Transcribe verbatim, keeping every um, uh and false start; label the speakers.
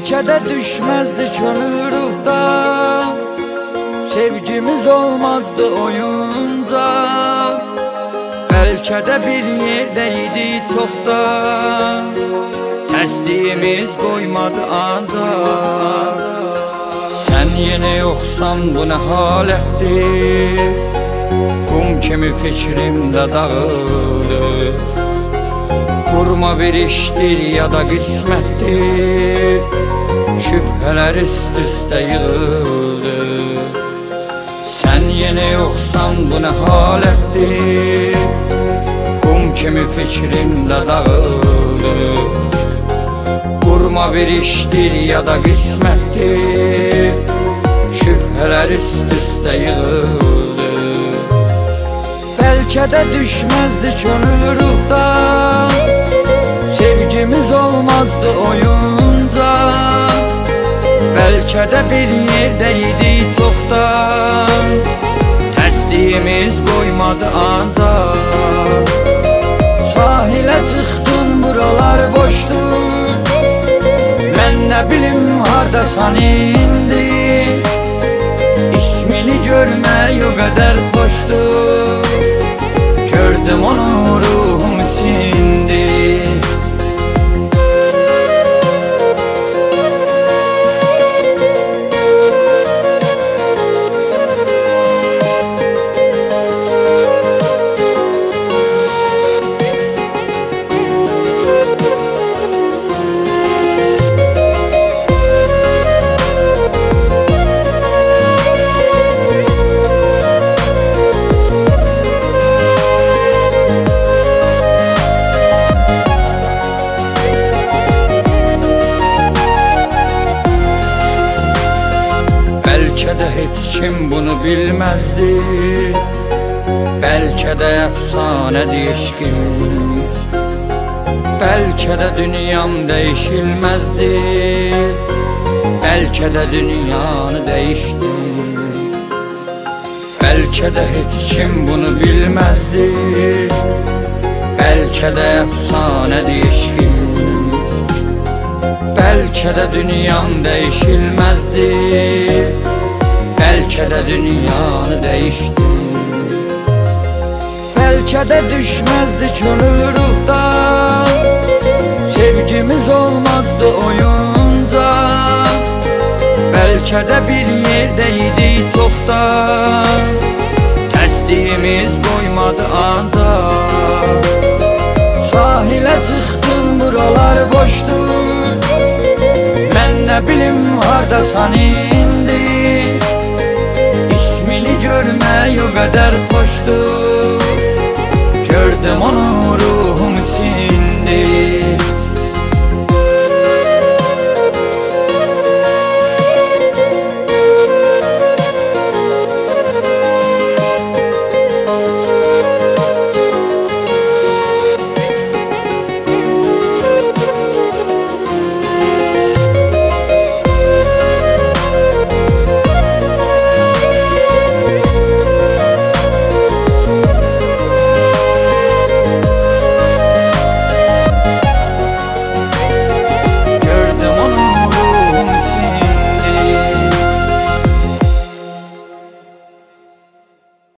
Speaker 1: Bəlkə də düşməzdi könül ruhdan, sevgimiz olmazdı oyunca. Bəlkə də bir yerdə idi çoxdan, tərsdiyimiz qoymadı ancaq. Sən yenə yoxsan bu nə halətdir, qum kimi fikrimdə dağıldı. Qurma bir işdir ya da qismətdir, şübhələr üst-üstə yığıldı. Sən yenə yoxsan bu nə halətdir, qum kimi fikrimdə dağıldı. Qurma bir işdir ya da qismətdir, şübhələr üst-üstə yığıldı. Bəlkə də düşməzdi könül ruhdan, sevgimiz olmazdı oyunca. Bəlkə də bir yerdə idi çoxdan, tərsdiyimiz qoymadı ancaq. Sahilə çıxdım, buralar boşdur, mən nə bilim hardasan indi. İsmini görmək o qədər xoşdur, gördüm onu ruhum sindi. Bəlkə də heç kim bunu bilməzdi, bəlkə də əfsanədir eşqim. Bəlkə də dünyam dəyişilməzdi, bəlkə də dünyanı dəyişdim. Bəlkə də heç kim bunu bilməzdi, bəlkə də əfsanədir eşqim. Bəlkə də dünyam dəyişilməzdi, bəlkə də dünyanı dəyişdim. Bəlkə də düşməzdi könül ruhdan, sevgimiz olmazdı oyunca. Bəlkə də bir yerdə idi çoxdan, tərsdiyimiz qoymadı ancaq. Sahilə çıxdım, buralar boşdur, mən nə bilim hardasan indi. İsmini görmək o qədər